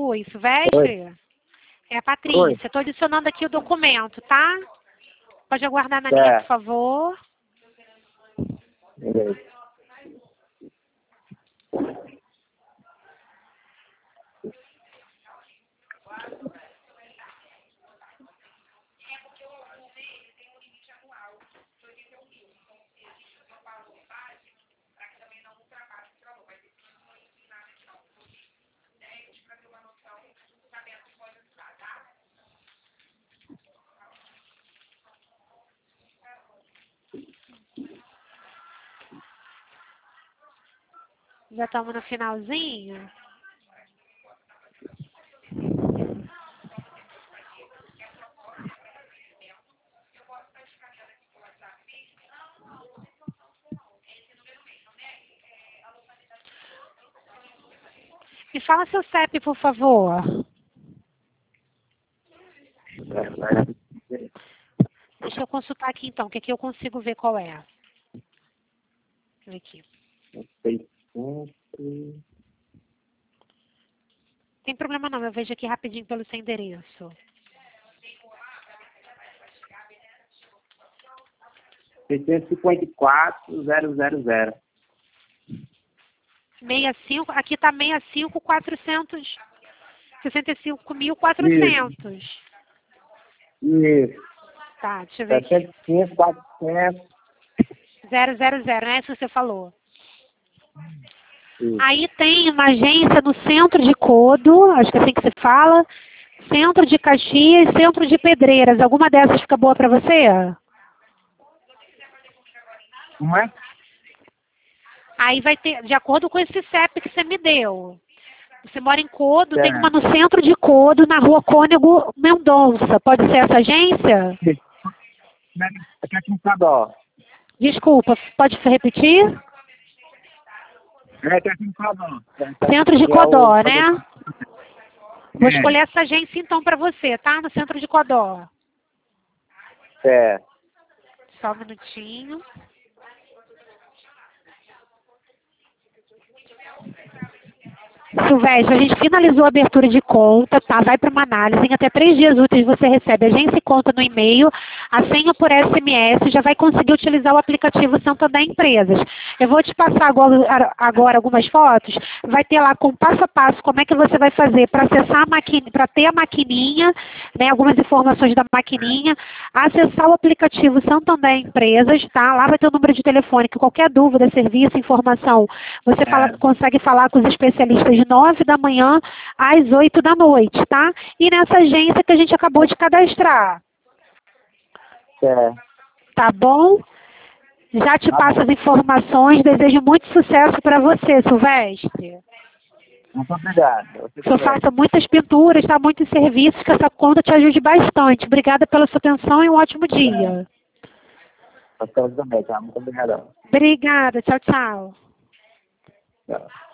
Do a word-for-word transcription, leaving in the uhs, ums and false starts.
Oi, Silvestre? É a Patrícia. Estou adicionando aqui o documento, tá? Pode aguardar na linha, por favor. Beleza. Já estamos no finalzinho. Me fala seu C E P, por favor. Deixa eu consultar aqui então, que aqui eu consigo ver qual é. Deixa eu ver aqui. Tem problema não, eu vejo aqui rapidinho pelo seu endereço. seiscentos e cinquenta e quatro, zero zero zero. sessenta e cinco, aqui está sessenta e cinco, quatrocentos. sessenta e cinco mil, quatrocentos. Isso. Tá, deixa eu ver aqui. setecentos e cinco, quatrocentos. zero zero zero, né? Isso que você falou. Isso. Aí tem uma agência no centro de Codo, acho que é assim que se fala, centro de Caxias, centro de Pedreiras. Alguma dessas fica boa para você? Como é? Aí vai ter, de acordo com esse C E P que você me deu. Você mora em Codo, É. tem uma no centro de Codo, na rua Cônego Mendonça. Pode ser essa agência? Aqui é aqui em Cadó. Desculpa, pode repetir? É, aqui em Cadó. Centro de Codó, né? Vou É. escolher essa agência então para você, tá? No centro de Codó. É. Só um minutinho. Silvestre, a gente finalizou a abertura de conta, tá? Vai para uma análise. Em até três dias úteis você recebe agência e conta no e-mail, a senha por S M S, já vai conseguir utilizar o aplicativo Santander Empresas. Eu vou te passar agora, agora algumas fotos. Vai ter lá com passo a passo como é que você vai fazer para acessar a maquininha, para ter a maquininha, né? Algumas informações da maquininha, acessar o aplicativo Santander Empresas, tá? Lá vai ter o número de telefone, que qualquer dúvida, serviço, informação, você fala, É. consegue falar com os especialistas de nove da manhã às oito da noite, tá? E nessa agência que a gente acabou de cadastrar. É. Tá bom? Já te Tá passo bom. as informações. Desejo muito sucesso para você, Silvestre. Muito obrigado. Você Que eu também. faça muitas pinturas, tá? Muitos serviços, que essa conta te ajude bastante. Obrigada pela sua atenção e um ótimo dia. Você também, tá? Muito obrigado. Obrigada. Tchau, tchau. Tchau.